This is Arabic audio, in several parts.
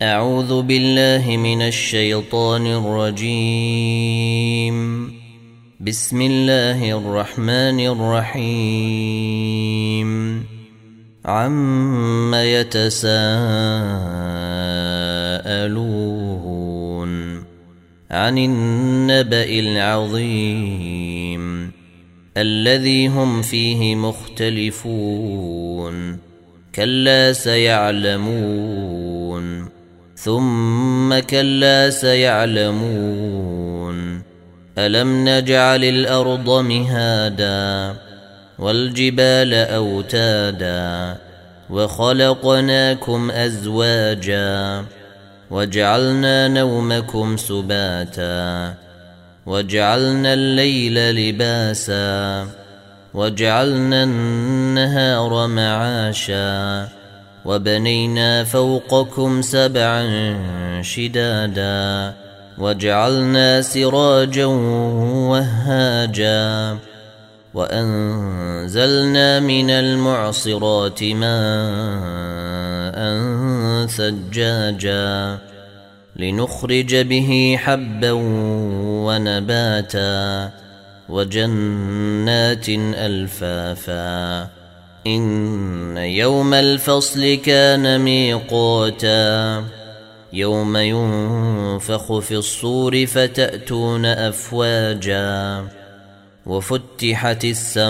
أعوذ بالله من الشيطان الرجيم. بسم الله الرحمن الرحيم. عم يتساءلون عن النبأ العظيم الذي هم فيه مختلفون. كلا سيعلمون ثم كلا سيعلمون. ألم نجعل الأرض مهادا والجبال أوتادا وخلقناكم أزواجا وجعلنا نومكم سباتا وجعلنا الليل لباسا وجعلنا النهار معاشا وبنينا فوقكم سبعا شدادا وجعلنا سراجا وهاجا وأنزلنا من المعصرات ماء ثجاجا لنخرج به حبا ونباتا وجنات ألفافا. إن يوم الفصل كان ميقاتا يوم ينفخ في الصور فتأتون أفواجا وفتحت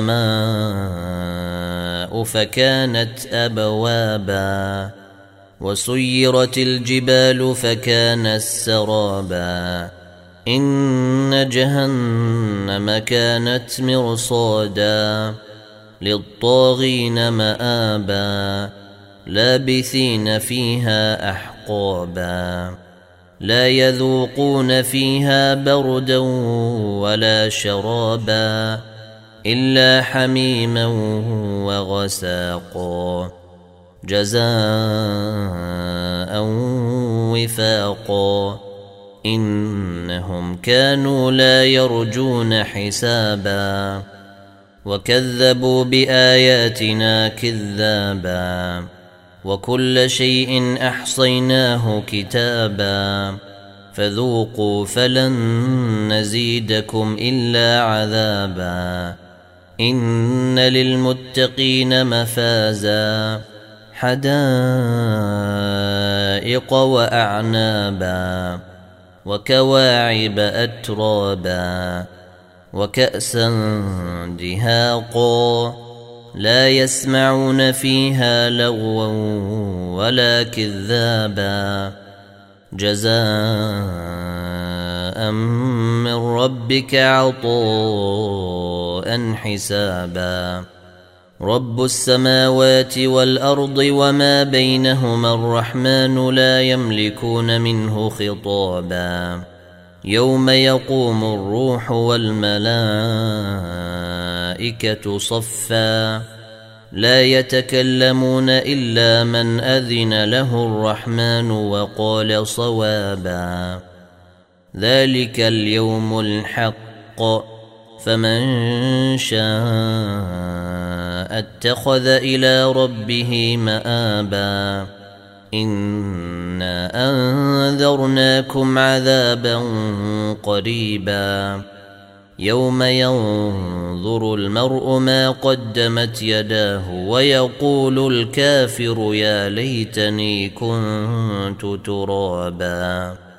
السماء فكانت أبوابا وسيرت الجبال فكانت سرابا. إن جهنم كانت مرصادا للطاغين مآبا لابثين فيها أحقابا لا يذوقون فيها بردا ولا شرابا إلا حميما وغساقا جزاء وفاقا. إنهم كانوا لا يرجون حسابا وكذبوا بآياتنا كذابا وكل شيء أحصيناه كتابا فذوقوا فلن نزيدكم إلا عذابا. إن للمتقين مفازا حدائق وأعنابا وكواعب أترابا وكأسا دهاقا لا يسمعون فيها لغوا ولا كذابا جزاء من ربك عطاء حسابا. رب السماوات والأرض وما بينهما الرحمن لا يملكون منه خطابا. يوم يقوم الروح والملائكة صفا لا يتكلمون إلا من أذن له الرحمن وقال صوابا. ذلك اليوم الحق فمن شاء اتخذ إلى ربه مآبا. إنا أنذرناكم عذابا قريبا يوم ينظر المرء ما قدمت يداه ويقول الكافر يا ليتني كنت ترابا.